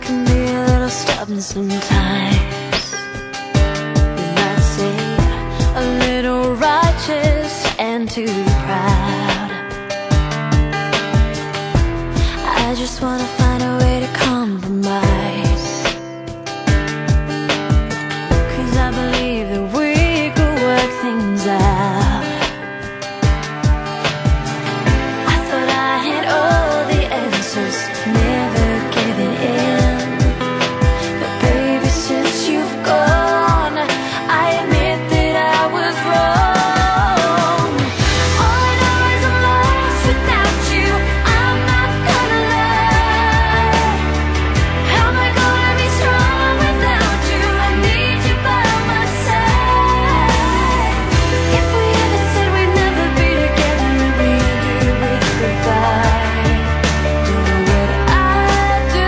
can be a little stubborn sometimes. You might say a little righteous and too proud. I just wanna find a way to compromise, 'cause I believe that we could work things out. I thought I had all the answers, never giving in. But baby, since you've gone, I admit that I was wrong. All I know is I'm lost without you. I'm not gonna lie. How am I gonna be strong without you? I need you by my side. If we ever said we'd never be together and we ended with goodbye, don't know what I'd do.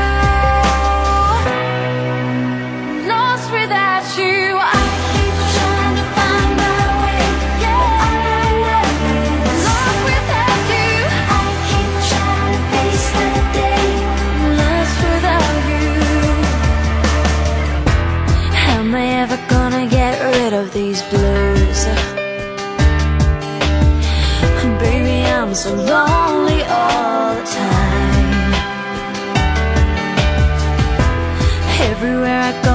Lost without you. I keep trying to find my way, yeah. Lost without you. I keep trying to face the day. Lost without you. How am I ever gonna get rid of these blues? Baby, I'm so lonely all the time. Everywhere I go